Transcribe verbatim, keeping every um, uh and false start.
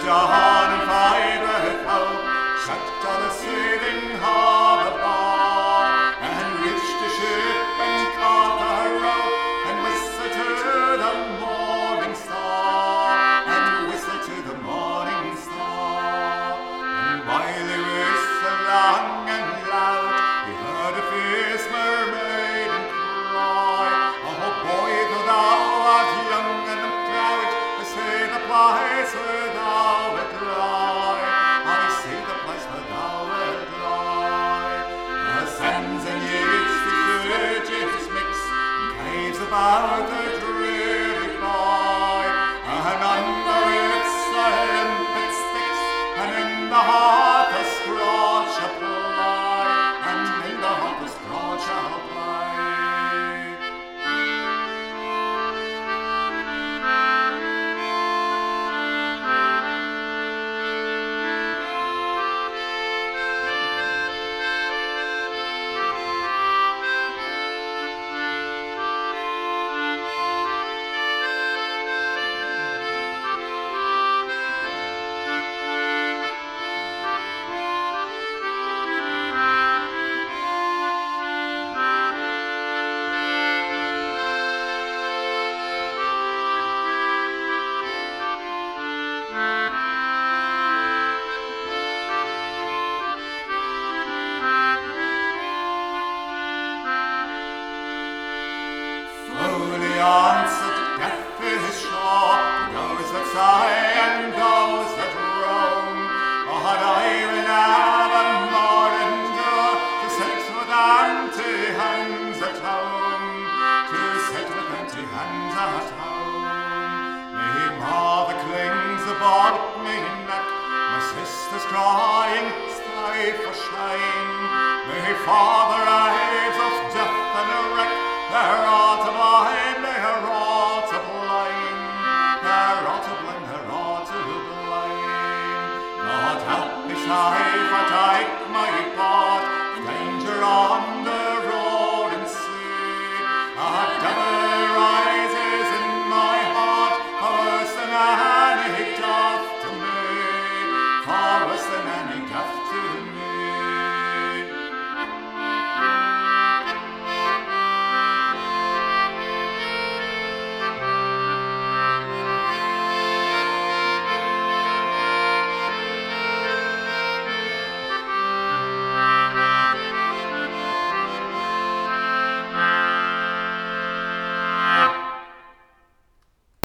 dawn and fire out, shut on the seething harbour bar, and reached the ship and caught her rope, and whistled to the morning star, and whistled to the morning star. And while he whistled long and loud, he heard a fierce mermaiden cry, "Oh boy, though thou art young and proud, I see the place where thou wilt lie, I see the place where thou wilt lie. The sands and years through fidgets mix, and caves about the dreary boy, and on the roots the limpet sticks, and in the heart the straw shall play, and in the heart the straw shall play." Fully answered, death is sure to those that sigh and those that roam. But I will never more endure to sit with empty hands at home, to sit with empty hands at home. Me mother clings about me neck, my sister's crying, stay for shame. Me father